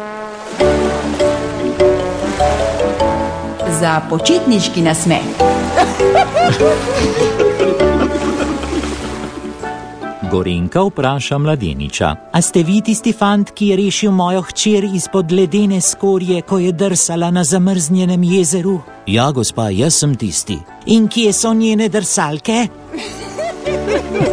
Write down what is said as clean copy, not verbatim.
Za počitniški nasmeh. Gorenka vpraša mladeniča: a ste vi tisti fant, ki je rešil mojo hčer izpod ledene skorje, ko je drsala na zamrznjenem jezeru? Ja, gospa, jaz sem tisti. In kje so njene drsalke?